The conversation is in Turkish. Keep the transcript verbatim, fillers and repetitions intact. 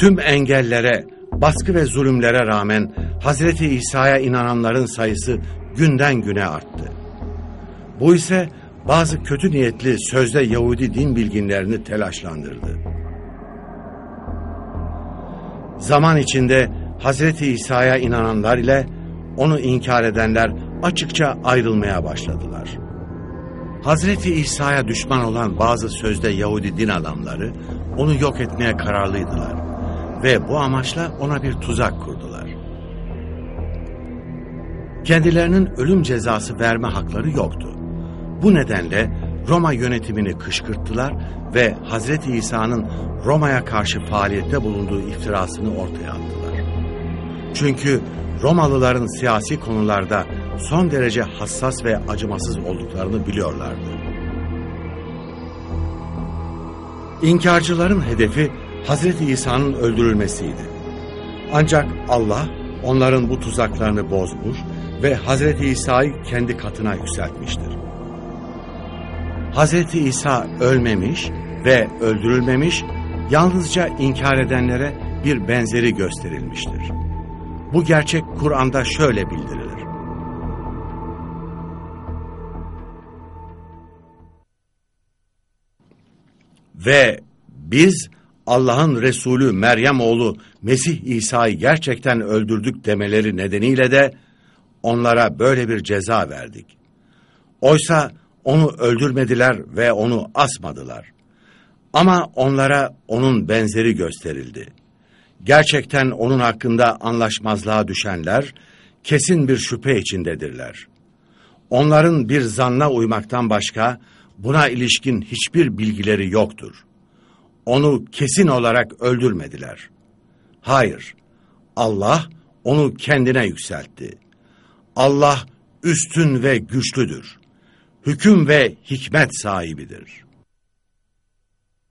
Tüm engellere, baskı ve zulümlere rağmen Hazreti İsa'ya inananların sayısı günden güne arttı. Bu ise bazı kötü niyetli sözde Yahudi din bilginlerini telaşlandırdı. Zaman içinde Hazreti İsa'ya inananlar ile onu inkar edenler açıkça ayrılmaya başladılar. Hazreti İsa'ya düşman olan bazı sözde Yahudi din adamları onu yok etmeye kararlıydılar ve bu amaçla ona bir tuzak kurdular. Kendilerinin ölüm cezası verme hakları yoktu. Bu nedenle Roma yönetimini kışkırttılar ve Hazreti İsa'nın Roma'ya karşı faaliyette bulunduğu iftirasını ortaya attılar. Çünkü Romalıların siyasi konularda son derece hassas ve acımasız olduklarını biliyorlardı. İnkarcıların hedefi Hazreti İsa'nın öldürülmesiydi. Ancak Allah onların bu tuzaklarını bozmuş ve Hazreti İsa'yı kendi katına yükseltmiştir. Hazreti İsa ölmemiş ve öldürülmemiş, yalnızca inkar edenlere bir benzeri gösterilmiştir. Bu gerçek Kur'an'da şöyle bildirilir. Ve biz Allah'ın Resulü Meryem oğlu Mesih İsa'yı gerçekten öldürdük demeleri nedeniyle de onlara böyle bir ceza verdik. Oysa onu öldürmediler ve onu asmadılar. Ama onlara onun benzeri gösterildi. Gerçekten onun hakkında anlaşmazlığa düşenler kesin bir şüphe içindedirler. Onların bir zanna uymaktan başka buna ilişkin hiçbir bilgileri yoktur. Onu kesin olarak öldürmediler. Hayır, Allah onu kendine yükseltti. Allah üstün ve güçlüdür. Hüküm ve hikmet sahibidir.